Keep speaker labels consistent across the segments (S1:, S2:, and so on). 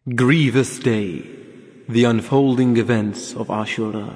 S1: Grievous Day, the unfolding events of Ashura.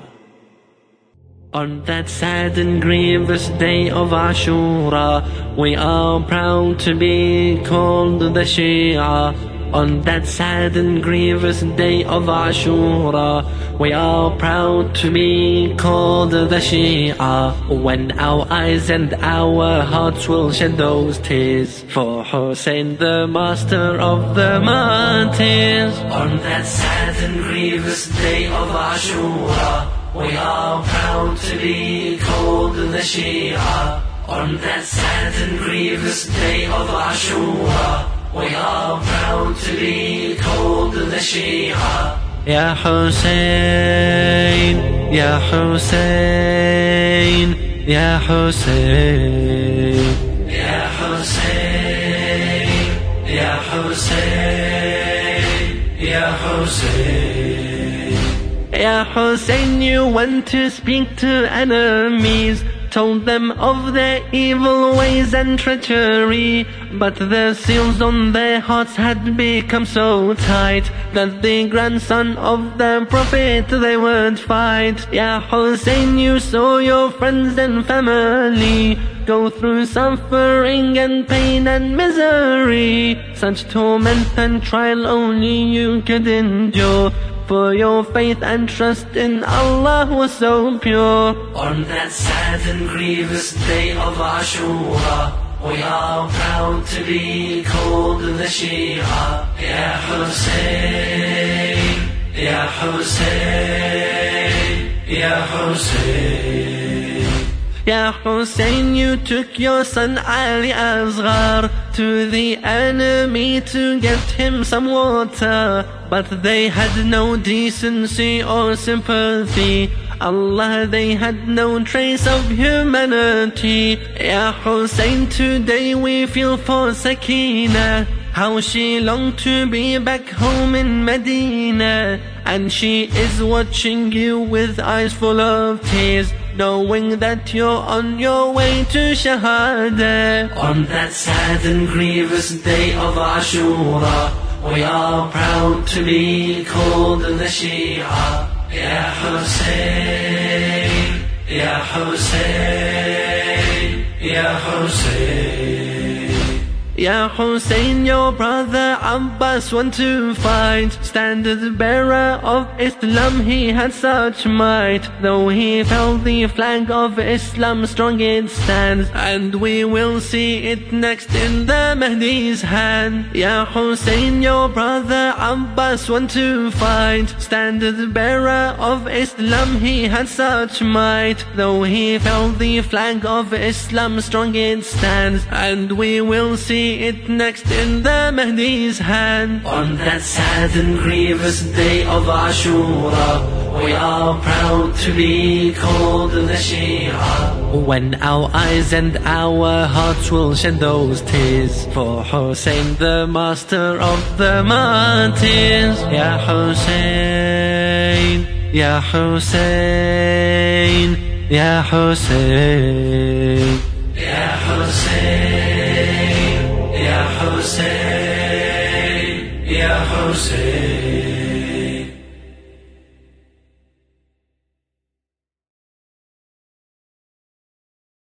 S2: On that sad and grievous day of Ashura, we are proud to be called the Shia. On that sad and grievous day of Ashura, we are proud to be called the Shia. When our eyes and our hearts will shed those tears for Hussein, the master of the martyrs. On that sad and grievous day of Ashura, we are proud to be called the Shia. On that sad and grievous day of Ashura, we are proud to be called the Shia. Ya Hussein, Ya Hussein, Ya Hussein, Ya Hussein, Ya Hussein, Ya Hussein. Ya Hussein, you went to speak to enemies, told them of their evil ways and treachery, but the seals on their hearts had become so tight that the grandson of the Prophet they would fight. Ya Hussein, you saw your friends and family go through suffering and pain and misery. Such torment and trial only you could endure, for your faith and trust in Allah was so pure. On that sad and grievous day of Ashura, we are proud to be called the Shia. Ya Hussein, Ya Hussein, Ya Hussein. Ya Hussein, you took your son Ali Asghar to the enemy to get him some water, but they had no decency or sympathy. Allah, they had no trace of humanity. Ya Hussein, today we feel for Sakina, how she longed to be back home in Medina, and she is watching you with eyes full of tears, knowing that you're on your way to Shahada. On that sad and grievous day of Ashura, we are proud to be called the Shia. Ya Hussein, Ya Hussein, Ya Hussein. Ya Hussein, your brother Abbas went to fight, standard bearer of Islam, he had such might. Though he felt the flag of Islam strong it stands, and we will see it next in the Mahdi's hand. Ya Hussein, your brother Abbas went to fight, standard bearer of Islam, he had such might. Though he felt the flag of Islam strong it stands, and we will see it next in the Mahdi's hand. On that sad and grievous day of Ashura, we are proud to be called the Shia. When our eyes and our hearts will shed those tears for Hussein, the master of the martyrs. Ya Hussein, Ya Hussein, Ya Hussein, Ya Hussein, Ya Hussein, Ya Hussein.